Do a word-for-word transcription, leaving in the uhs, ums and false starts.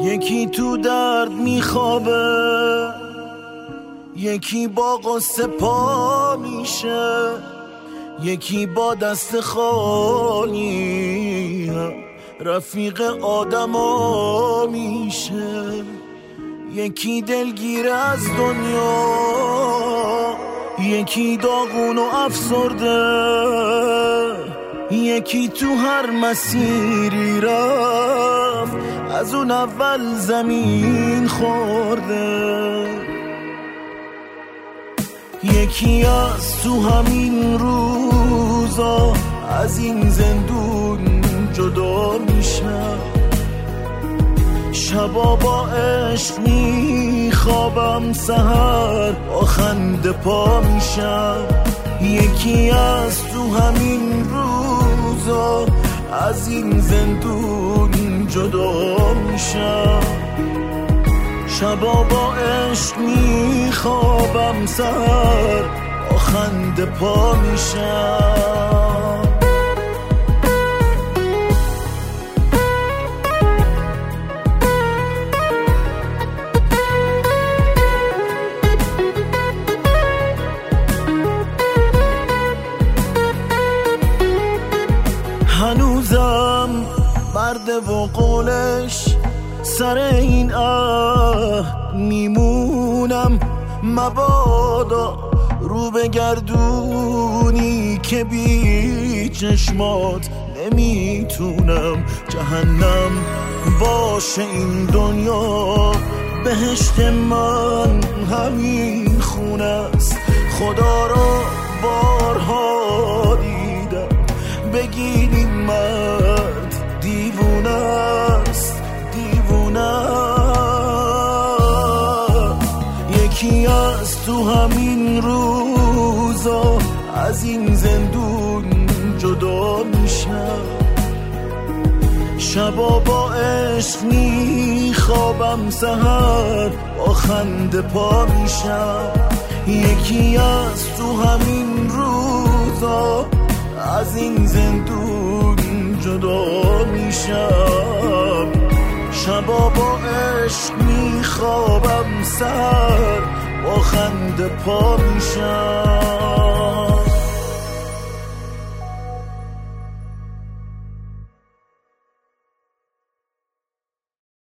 یکی تو درد میخوابه، یکی با قصه پا میشه، یکی با دست خالی رفیق آدما میشه. یکی دلگیر از دنیا، یکی داغون و افسرده، یکی تو هر مسیری رفت از اون اول زمین خورده. یکی از تو همین روزا از این زندون جدا میشم، شبا با عشق میخوابم، سحر با خنده پا میشم. یکی از تو همین روزا از این زندون جدا میشم، شبا با عشق میخوابم، سحر با خنده پا میشم. هنوزم برده و قولش سر این اه میمونم، مبادا رو بگردونی که بی چشمات نمیتونم. جهنم باشه این دنیا، بهشت من همین خونه است. خدا را بارها دیدم، بگین این مرد دیوونه است، دیوونه. یکی از تو همین روزا از این زندون جدا میشم، شبا با عشق میخوابم، سحر با خنده پا میشم. یکی از تو همین روزا از این زندون جدا میشم، شبا با عشق میخوابم، سحر با خنده پا میشم.